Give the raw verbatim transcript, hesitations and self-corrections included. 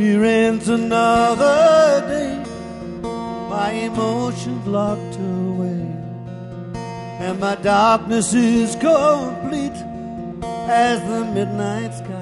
Here ends another day, my emotions locked away, and my darkness is complete as the midnight sky.